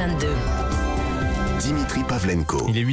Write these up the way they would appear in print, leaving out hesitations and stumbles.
22. Dimitri Pavlenko. Il est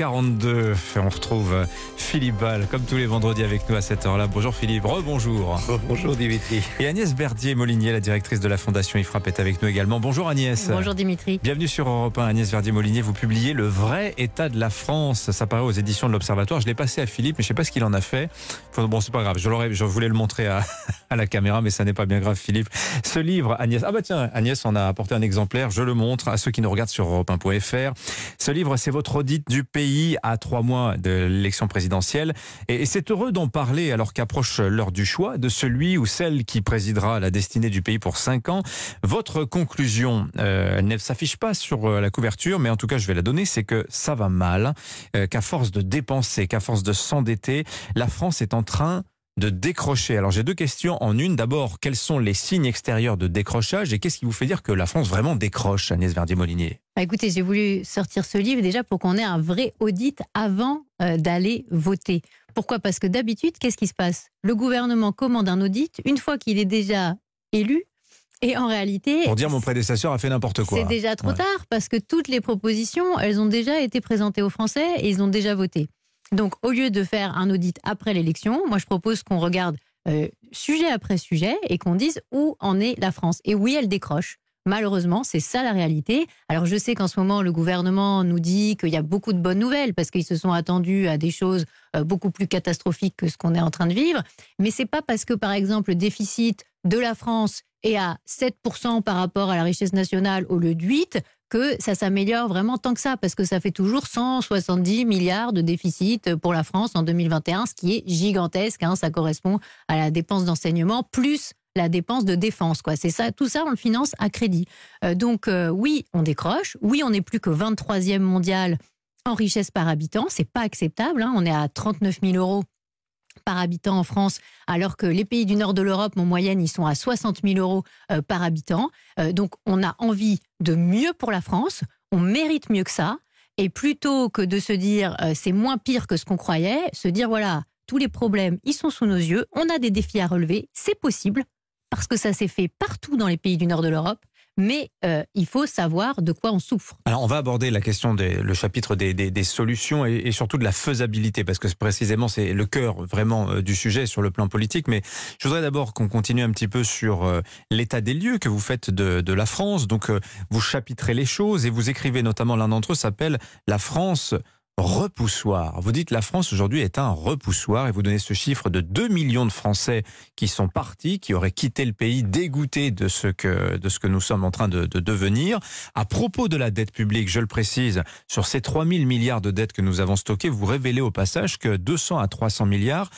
8h42 et on retrouve Philippe Ball comme tous les vendredis avec nous à cette heure-là. Bonjour Philippe, rebonjour. Bonjour Dimitri. Et Agnès Verdier-Molinier, la directrice de la Fondation IFRAP, est avec nous également. Bonjour Agnès. Bonjour Dimitri. Bienvenue sur Europe 1. Agnès Verdier-Molinier, vous publiez Le vrai état de la France. Ça paraît aux éditions de l'Observatoire. Je l'ai passé à Philippe, mais je ne sais pas ce qu'il en a fait. Bon, c'est pas grave. Je voulais le montrer à la caméra, mais ça n'est pas bien grave, Philippe. Ce livre, Agnès. Ah bah tiens, Agnès en a apporté un exemplaire. Je le montre à ceux qui nous regardent sur europe1.fr. Ce livre, c'est votre audit du pays à 3 mois de l'élection présidentielle. Et c'est heureux d'en parler alors qu'approche l'heure du choix de celui ou celle qui présidera la destinée du pays pour 5 ans. Votre conclusion, elle ne s'affiche pas sur la couverture, mais en tout cas, je vais la donner, c'est que ça va mal, qu'à force de dépenser, qu'à force de s'endetter, la France est en train de décrocher. Alors j'ai deux questions en une. D'abord, quels sont les signes extérieurs de décrochage et qu'est-ce qui vous fait dire que la France vraiment décroche, Agnès Verdier-Molinier ? Écoutez, j'ai voulu sortir ce livre déjà pour qu'on ait un vrai audit avant d'aller voter. Pourquoi ? Parce que d'habitude, qu'est-ce qui se passe ? Le gouvernement commande un audit une fois qu'il est déjà élu. Et en réalité... Pour dire mon prédécesseur a fait n'importe quoi. C'est déjà trop tard parce que toutes les propositions, elles ont déjà été présentées aux Français et ils ont déjà voté. Donc, au lieu de faire un audit après l'élection, moi, je propose qu'on regarde sujet après sujet et qu'on dise où en est la France. Et oui, elle décroche. Malheureusement, c'est ça la réalité. Alors, je sais qu'en ce moment, le gouvernement nous dit qu'il y a beaucoup de bonnes nouvelles parce qu'ils se sont attendus à des choses beaucoup plus catastrophiques que ce qu'on est en train de vivre. Mais c'est pas parce que, par exemple, le déficit de la France est à 7% par rapport à la richesse nationale au lieu de 8% que ça s'améliore vraiment tant que ça, parce que ça fait toujours 170 milliards de déficit pour la France en 2021, ce qui est gigantesque, hein, ça correspond à la dépense d'enseignement, plus la dépense de défense, quoi. C'est ça, tout ça, on le finance à crédit. Donc oui, on décroche, oui, on n'est plus que 23e mondial en richesse par habitant, c'est pas acceptable, hein, on est à 39 000 euros par habitant en France, alors que les pays du nord de l'Europe, en moyenne, ils sont à 60 000 euros par habitant. Donc, on a envie de mieux pour la France, on mérite mieux que ça. Et plutôt que de se dire c'est moins pire que ce qu'on croyait, se dire voilà, tous les problèmes, ils sont sous nos yeux, on a des défis à relever, c'est possible, parce que ça s'est fait partout dans les pays du nord de l'Europe. Mais il faut savoir de quoi on souffre. Alors on va aborder la question le chapitre des solutions et surtout de la faisabilité, parce que précisément c'est le cœur vraiment du sujet sur le plan politique. Mais je voudrais d'abord qu'on continue un petit peu sur l'état des lieux que vous faites de la France. Donc vous chapitrez les choses et vous écrivez notamment, l'un d'entre eux s'appelle « La France ». Repoussoir. Vous dites la France aujourd'hui est un repoussoir et vous donnez ce chiffre de 2 millions de Français qui sont partis, qui auraient quitté le pays dégoûtés de ce que nous sommes en train de devenir. À propos de la dette publique, je le précise, sur ces 3 000 milliards de dettes que nous avons stockées, vous révélez au passage que 200 à 300 milliards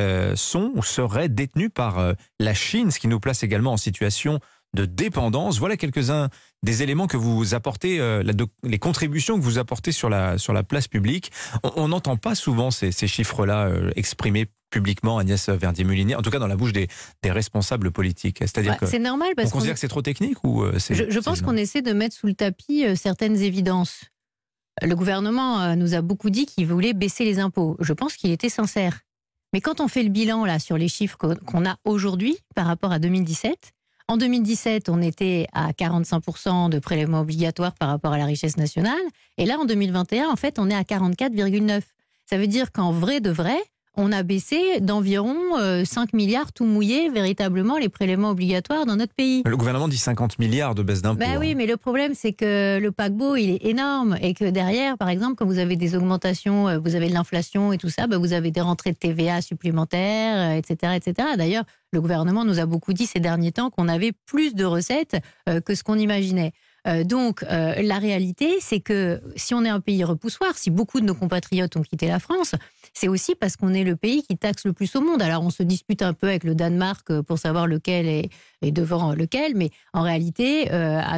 sont ou seraient détenus par la Chine, ce qui nous place également en situation de dépendance. Voilà quelques-uns des éléments que vous apportez, les contributions que vous apportez sur la place publique. On n'entend pas souvent ces chiffres-là exprimés publiquement, Agnès Verdier-Molinier, en tout cas dans la bouche des responsables politiques. C'est-à-dire que c'est normal parce on considère que c'est trop technique ou je pense qu'on essaie de mettre sous le tapis certaines évidences. Le gouvernement nous a beaucoup dit qu'il voulait baisser les impôts. Je pense qu'il était sincère. Mais quand on fait le bilan là sur les chiffres qu'on a aujourd'hui par rapport à 2017, en 2017, on était à 45% de prélèvements obligatoires par rapport à la richesse nationale. Et là, en 2021, en fait, on est à 44,9%. Ça veut dire qu'en vrai de vrai, on a baissé d'environ 5 milliards tout mouillé, véritablement, les prélèvements obligatoires dans notre pays. Le gouvernement dit 50 milliards de baisse d'impôts. Ben oui, mais le problème, c'est que le paquebot, il est énorme. Et que derrière, par exemple, quand vous avez des augmentations, vous avez de l'inflation et tout ça, ben vous avez des rentrées de TVA supplémentaires, etc., etc. D'ailleurs, le gouvernement nous a beaucoup dit ces derniers temps qu'on avait plus de recettes que ce qu'on imaginait. Donc, la réalité, c'est que si on est un pays repoussoir, si beaucoup de nos compatriotes ont quitté la France, c'est aussi parce qu'on est le pays qui taxe le plus au monde. Alors, on se dispute un peu avec le Danemark pour savoir lequel est devant lequel, mais en réalité, à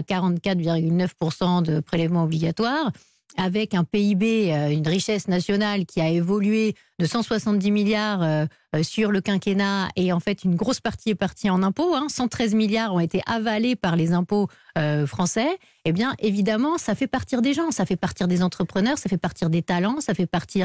44,9% de prélèvements obligatoires, avec un PIB, une richesse nationale qui a évolué de 170 milliards sur le quinquennat, et en fait une grosse partie est partie en impôts, 113 milliards ont été avalés par les impôts français, eh bien évidemment ça fait partir des gens, ça fait partir des entrepreneurs, ça fait partir des talents, ça fait partir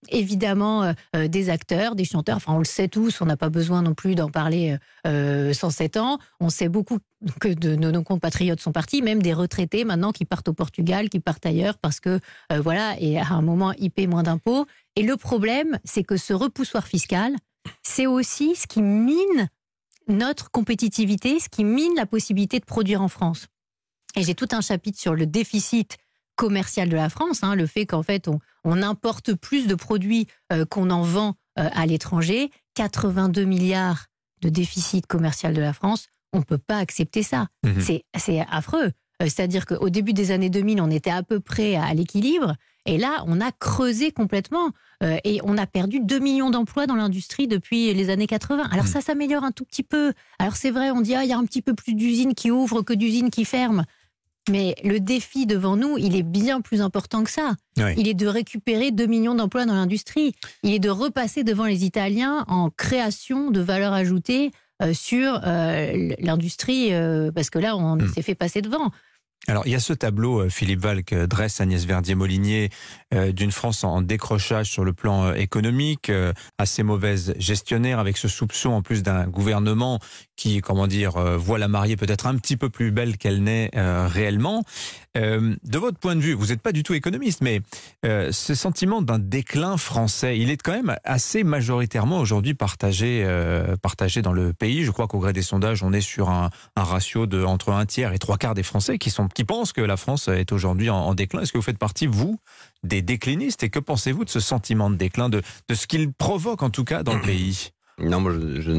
évidemment des acteurs, des chanteurs. Enfin, on le sait tous, on n'a pas besoin non plus d'en parler 107 ans. On sait beaucoup que de nos compatriotes sont partis, même des retraités maintenant qui partent au Portugal, qui partent ailleurs parce que, voilà, et à un moment, ils paient moins d'impôts. Et le problème, c'est que ce repoussoir fiscal, c'est aussi ce qui mine notre compétitivité, ce qui mine la possibilité de produire en France. Et j'ai tout un chapitre sur le déficit commercial de la France, le fait qu'en fait, on importe plus de produits qu'on en vend à l'étranger. 82 milliards de déficit commercial de la France, on ne peut pas accepter ça. C'est affreux. C'est-à-dire qu'au début des années 2000, on était à peu près à l'équilibre. Et là, on a creusé complètement. Et on a perdu 2 millions d'emplois dans l'industrie depuis les années 80. Alors ça s'améliore un tout petit peu. Alors c'est vrai, on dit il y a un petit peu plus d'usines qui ouvrent que d'usines qui ferment. Mais le défi devant nous, il est bien plus important que ça. Oui. Il est de récupérer 2 millions d'emplois dans l'industrie. Il est de repasser devant les Italiens en création de valeur ajoutée sur l'industrie, parce que là, on s'est fait passer devant. Alors, il y a ce tableau, Philippe Val, que dresse Agnès Verdier-Molinier, d'une France en décrochage sur le plan économique, assez mauvaise gestionnaire, avec ce soupçon en plus d'un gouvernement qui, voit la mariée peut-être un petit peu plus belle qu'elle n'est réellement. De votre point de vue, vous n'êtes pas du tout économiste, mais ce sentiment d'un déclin français, il est quand même assez majoritairement aujourd'hui partagé dans le pays. Je crois qu'au gré des sondages, on est sur un ratio de entre 1/3 et 3/4 des Français qui pensent que la France est aujourd'hui en déclin. Est-ce que vous faites partie, vous, des déclinistes? Et que pensez-vous de ce sentiment de déclin, de ce qu'il provoque en tout cas dans le pays? Non, moi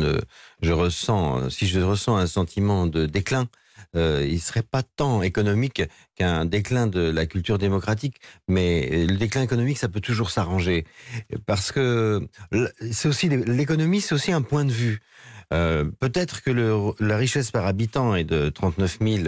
je ressens un sentiment de déclin. Il ne serait pas tant économique qu'un déclin de la culture démocratique, mais le déclin économique, ça peut toujours s'arranger. Parce que l'économie, c'est aussi un point de vue. Peut-être que la richesse par habitant est de 39 000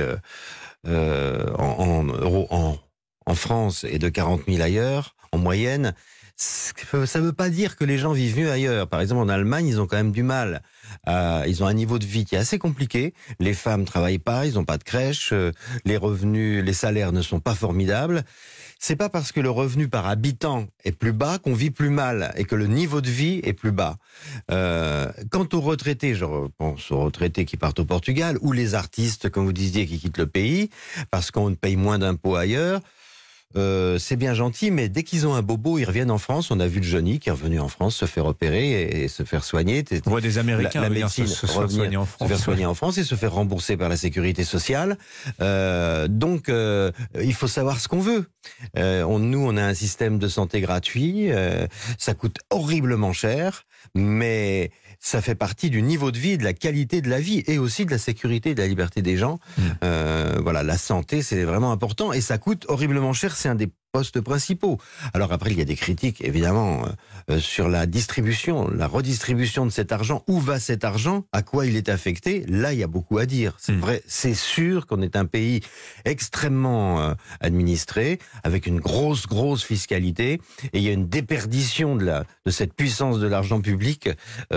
en euros en France et de 40 000 ailleurs, en moyenne. Ça ne veut pas dire que les gens vivent mieux ailleurs. Par exemple, en Allemagne, ils ont quand même du mal. Ils ont un niveau de vie qui est assez compliqué. Les femmes ne travaillent pas, ils n'ont pas de crèche, les revenus, les salaires ne sont pas formidables. C'est pas parce que le revenu par habitant est plus bas qu'on vit plus mal et que le niveau de vie est plus bas. Quant aux retraités, je pense aux retraités qui partent au Portugal, ou les artistes, comme vous disiez, qui quittent le pays parce qu'on paye moins d'impôts ailleurs. C'est bien gentil, mais dès qu'ils ont un bobo, ils reviennent en France. On a vu le Johnny qui est revenu en France se faire opérer et se faire soigner. On voit des Américains la médecine se faire soigner en France. Se faire soigner en France et se faire rembourser par la sécurité sociale. Donc, il faut savoir ce qu'on veut. Nous, on a un système de santé gratuit. Ça coûte horriblement cher, mais ça fait partie du niveau de vie et de la qualité de la vie et aussi de la sécurité et de la liberté des gens. Voilà, la santé, c'est vraiment important et ça coûte horriblement cher. C'est un des postes principaux. Alors après, il y a des critiques, évidemment, sur la distribution, la redistribution de cet argent. Où va cet argent? À quoi il est affecté? Là, il y a beaucoup à dire. C'est vrai, c'est sûr qu'on est un pays extrêmement administré, avec une grosse fiscalité, et il y a une déperdition de cette puissance de l'argent public.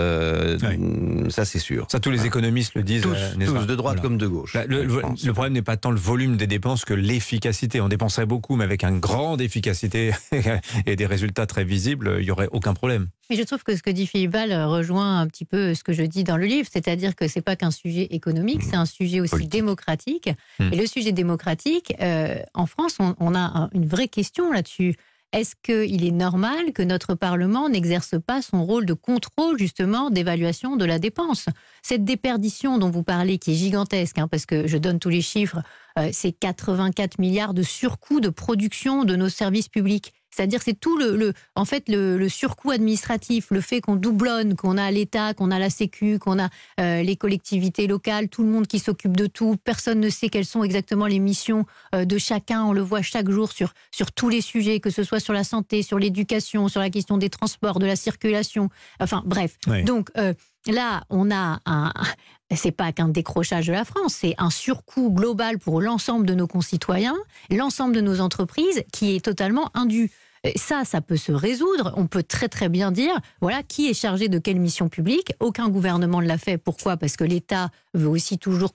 Ça, c'est sûr. Ça, tous les économistes le disent. Tous de droite comme de gauche. Le problème n'est pas tant le volume des dépenses que l'efficacité. On dépenserait beaucoup, mais avec un grand d'efficacité et des résultats très visibles, il n'y aurait aucun problème. Mais je trouve que ce que dit Philippe Val rejoint un petit peu ce que je dis dans le livre, c'est-à-dire que c'est pas qu'un sujet économique, c'est un sujet aussi démocratique. Et le sujet démocratique, en France, on a une vraie question là-dessus. Est-ce qu'il est normal que notre Parlement n'exerce pas son rôle de contrôle, justement, d'évaluation de la dépense? Cette déperdition dont vous parlez, qui est gigantesque, parce que je donne tous les chiffres, c'est 84 milliards de surcoût de production de nos services publics. C'est-à-dire c'est tout le surcoût administratif, le fait qu'on doublonne, qu'on a l'État, qu'on a la Sécu, qu'on a les collectivités locales, tout le monde qui s'occupe de tout. Personne ne sait quelles sont exactement les missions de chacun. On le voit chaque jour sur tous les sujets, que ce soit sur la santé, sur l'éducation, sur la question des transports, de la circulation. Enfin bref. Oui. Donc là, on a c'est pas qu'un décrochage de la France, c'est un surcoût global pour l'ensemble de nos concitoyens, l'ensemble de nos entreprises, qui est totalement indu. Ça peut se résoudre. On peut très très bien dire, voilà, qui est chargé de quelle mission publique. Aucun gouvernement ne l'a fait. Pourquoi? Parce que l'État veut aussi toujours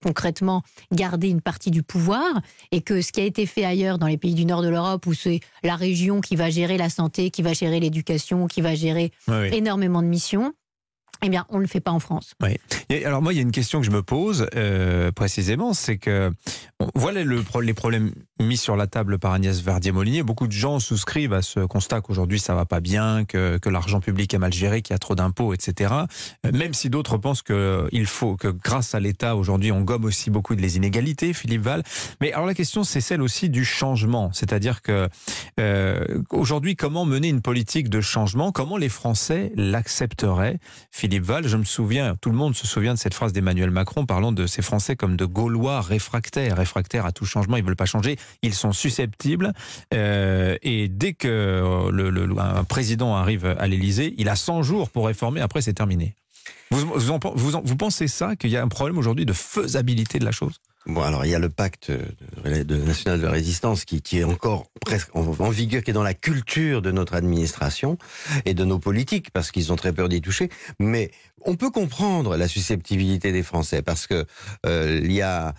concrètement garder une partie du pouvoir, et que ce qui a été fait ailleurs dans les pays du nord de l'Europe, où c'est la région qui va gérer la santé, qui va gérer l'éducation, qui va gérer énormément de missions, eh bien, on ne le fait pas en France. Oui. Et alors moi, il y a une question que je me pose précisément, c'est que voilà les problèmes mis sur la table par Agnès Verdier-Molinier. Beaucoup de gens souscrivent à ce constat qu'aujourd'hui ça va pas bien, que l'argent public est mal géré, qu'il y a trop d'impôts, etc. Même si d'autres pensent qu'il faut que grâce à l'État aujourd'hui on gomme aussi beaucoup de les inégalités, Philippe Val. Mais alors la question c'est celle aussi du changement, c'est-à-dire que aujourd'hui comment mener une politique de changement, comment les Français l'accepteraient, Philippe Val? Je me souviens, tout le monde se souvient de cette phrase d'Emmanuel Macron parlant de ces Français comme de Gaulois réfractaires à tout changement, ils veulent pas changer, ils sont susceptibles et dès que un président arrive à l'Élysée, il a 100 jours pour réformer, après c'est terminé. Vous pensez ça, qu'il y a un problème aujourd'hui de faisabilité de la chose? Bon, alors il y a le pacte national de résistance qui est encore presque en vigueur, qui est dans la culture de notre administration et de nos politiques, parce qu'ils ont très peur d'y toucher. Mais on peut comprendre la susceptibilité des Français, parce que il y a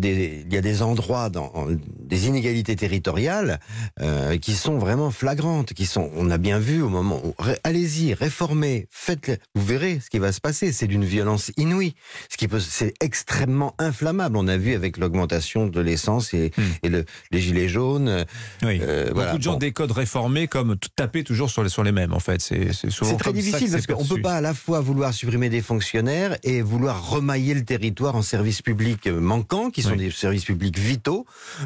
des endroits des inégalités territoriales qui sont vraiment flagrantes, on a bien vu au moment où allez-y, réformez, faites-le, vous verrez ce qui va se passer. C'est d'une violence inouïe, c'est extrêmement inflammable. On a vu avec l'augmentation de l'essence et les gilets jaunes. Oui. Beaucoup de gens décodent réformer comme taper toujours sur les mêmes, en fait. C'est souvent très difficile, parce qu'on ne peut pas à la fois vouloir supprimer des fonctionnaires et vouloir remailler le territoire en services publics manquants, qui sont des services publics vitaux,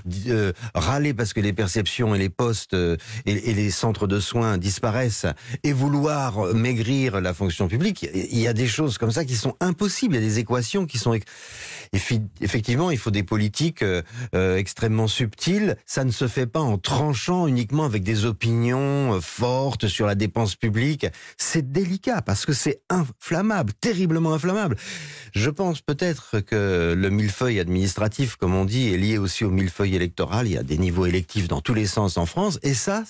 râler parce que les perceptions et les postes et les centres de soins disparaissent, et vouloir maigrir la fonction publique. Il y a des choses comme ça qui sont impossibles, il y a des équations qui sont... Effectivement, il faut des politiques extrêmement subtiles. Ça ne se fait pas en tranchant uniquement avec des opinions fortes sur la dépense publique. C'est délicat parce que c'est inflammable, terriblement inflammable. Je pense peut-être que le millefeuille administratif, comme on dit, est lié aussi au millefeuille électoral. Il y a des niveaux électifs dans tous les sens en France, et ça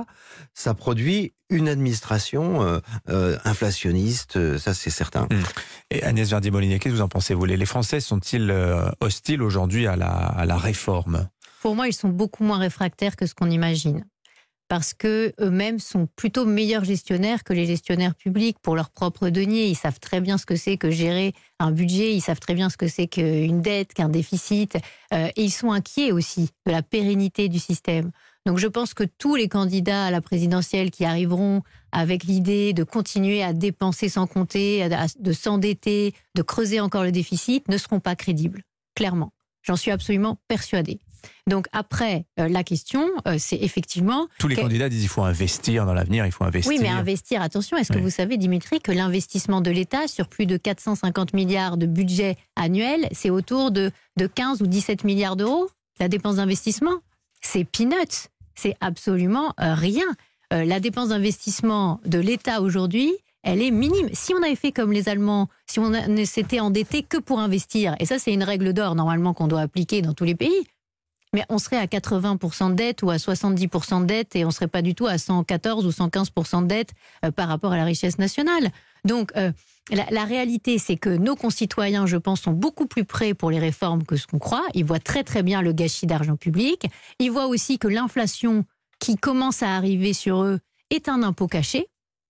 produit une administration inflationniste, ça c'est certain. Et Agnès Verdier-Molinier, qu'est-ce que vous en pensez, vous? Les Français sont-ils hostiles aujourd'hui à la réforme? Pour moi, ils sont beaucoup moins réfractaires que ce qu'on imagine. Parce que eux-mêmes sont plutôt meilleurs gestionnaires que les gestionnaires publics pour leurs propres deniers. Ils savent très bien ce que c'est que gérer un budget, ils savent très bien ce que c'est qu'une dette, qu'un déficit, et ils sont inquiets aussi de la pérennité du système. Donc je pense que tous les candidats à la présidentielle qui arriveront avec l'idée de continuer à dépenser sans compter, de s'endetter, de creuser encore le déficit, ne seront pas crédibles, clairement. J'en suis absolument persuadée. Donc après, la question, c'est effectivement... Tous les candidats disent qu'il faut investir dans l'avenir, il faut investir. Oui, mais investir, attention, est-ce que vous savez, Dimitri, que l'investissement de l'État sur plus de 450 milliards de budget annuel, c'est autour de 15 ou 17 milliards d'euros, la dépense d'investissement? C'est peanuts, c'est absolument rien. La dépense d'investissement de l'État aujourd'hui, elle est minime. Si on avait fait comme les Allemands, si on ne s'était endetté que pour investir, et ça c'est une règle d'or normalement qu'on doit appliquer dans tous les pays, mais on serait à 80% de dette ou à 70% de dette, et on ne serait pas du tout à 114 ou 115% de dette par rapport à la richesse nationale. Donc la réalité, c'est que nos concitoyens, je pense, sont beaucoup plus prêts pour les réformes que ce qu'on croit. Ils voient très très bien le gâchis d'argent public. Ils voient aussi que l'inflation qui commence à arriver sur eux est un impôt caché,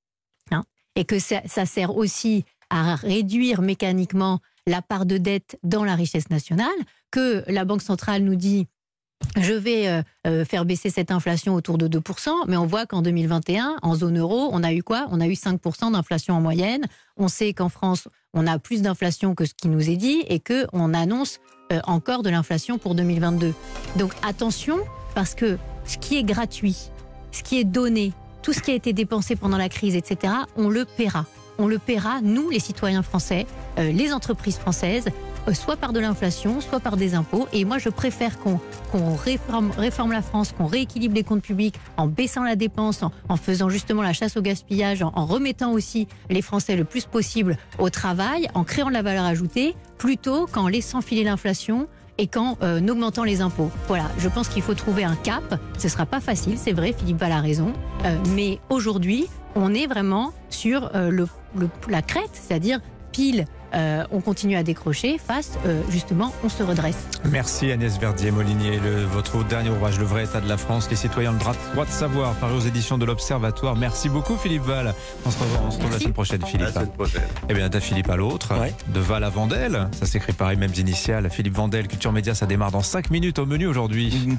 et que ça sert aussi à réduire mécaniquement la part de dette dans la richesse nationale, que la Banque centrale nous dit je vais faire baisser cette inflation autour de 2%, mais on voit qu'en 2021, en zone euro, on a eu quoi? On a eu 5% d'inflation en moyenne. On sait qu'en France, on a plus d'inflation que ce qui nous est dit, et qu'on annonce encore de l'inflation pour 2022. Donc attention, parce que ce qui est gratuit, ce qui est donné, tout ce qui a été dépensé pendant la crise, etc., on le paiera. On le paiera, nous, les citoyens français, les entreprises françaises, soit par de l'inflation, soit par des impôts. Et moi, je préfère qu'on réforme la France, qu'on rééquilibre les comptes publics en baissant la dépense, en faisant justement la chasse au gaspillage, en remettant aussi les Français le plus possible au travail, en créant de la valeur ajoutée, plutôt qu'en laissant filer l'inflation et qu'en augmentant les impôts. Voilà, je pense qu'il faut trouver un cap. Ce ne sera pas facile, c'est vrai, Philippe Val a raison. Mais aujourd'hui, on est vraiment sur la crête, c'est-à-dire pile on continue à décrocher, face, justement, on se redresse. Merci Agnès Verdier-Molinier. Votre dernier ouvrage, Le vrai état de la France, les citoyens ont le droit de savoir, paru aux éditions de l'Observatoire. Merci beaucoup Philippe Val. On se retrouve la semaine prochaine, Philippe. À la semaine prochaine. Eh bien, d'un Philippe à l'autre, de Val à Vandel, ça s'écrit pareil, mêmes initiales. Philippe Vandel, Culture Média, ça démarre dans 5 minutes au menu aujourd'hui.